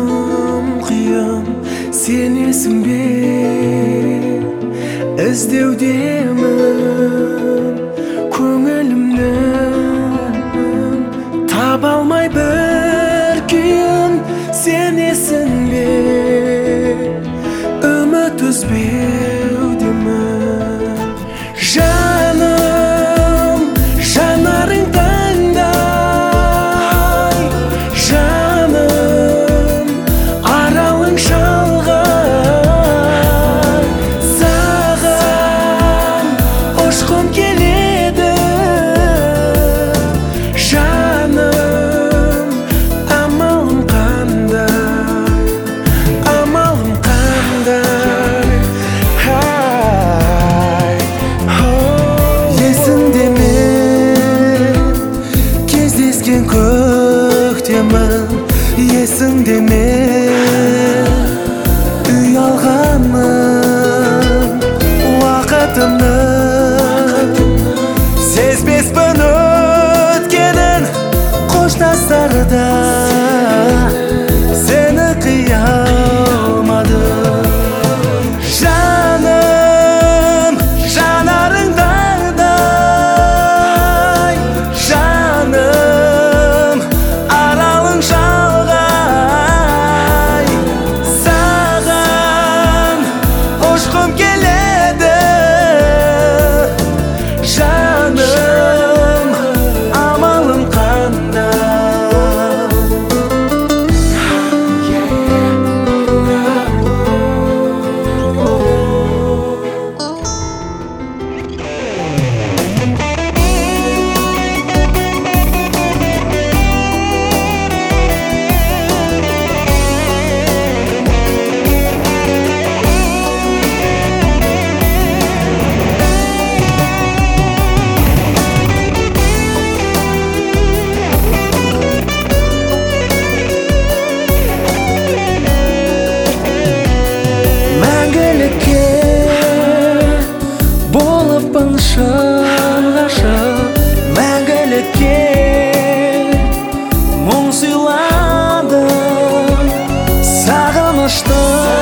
қиын, сенесің бе? Іздеудемін көңілімнің, таба алмай бір күйін, сенесің бе? Үміт үзбеудемін. Жаным, жанарың таңдай, жаным, аралың шалғай. Саған ұшқым келеді, жаным, амалым қандай, амалым қандай. Есіңде мен кездескен көктемім, есіңде мен үй алғаным, уақытымның сезбеспін өткенін. Қоштасарда сені қия алмадым. Жаным, жанарың таңдай, жаным, аралың шалғай. Саған ұшқым келеді, жаным, амалым қандай. Мәңгілікке болыппын шын ғашық, мәңгілікке мұң сыйладым, сағыныштың